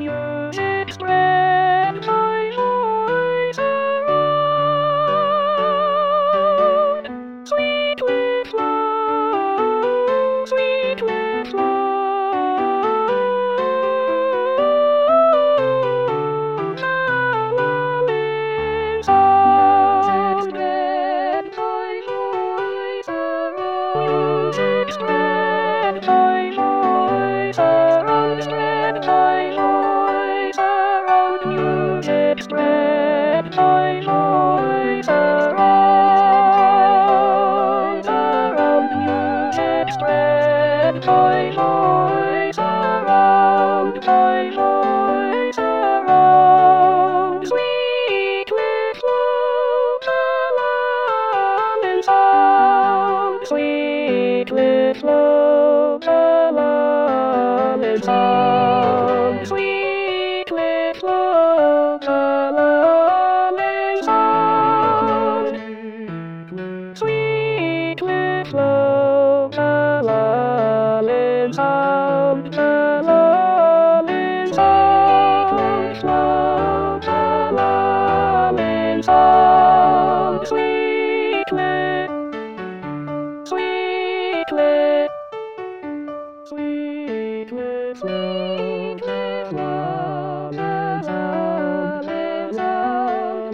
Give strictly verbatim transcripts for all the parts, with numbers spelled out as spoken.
Music spread my voice around. Sweet with love, sweet with love. Lullaby sound. Spread my voice around. Music spread my voice around. Spread my voice around. Music spread my voice around. Around. Music spread my voice around. My voice around. Sweet with love, the lullaby sound. Sweet with love, the lullaby sound. Sweet with love, the lullaby sound. Sweet with love, the lullaby sound. The lullaby sound. Love, the lullaby sound. Sweet with, sweet with, sweet with, sweet with love, the lullaby sound.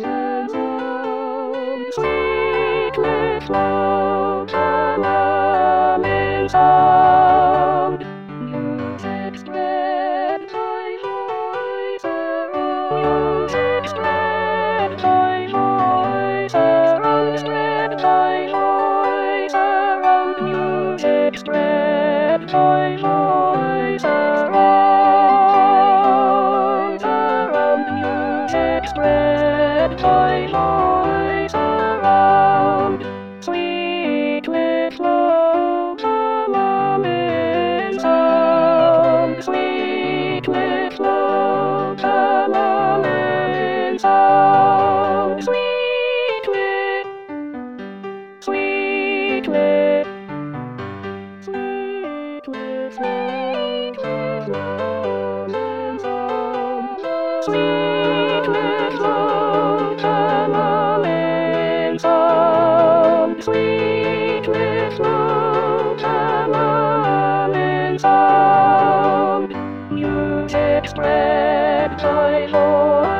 Sweet with love, the lullaby sound. Music spread my voice around. Music spread my voice around. Spread my voice around. Music spread my voice around. Around. Music spread my voice around. Sweet with love, the lullaby sound. Sweet with love, the lullaby sound. Sweet with, sweet with, sweet with, sweet with lullaby sound. Sweet with love, the lullaby sound. Sweet with love, the lullaby sound. Music spread my voice.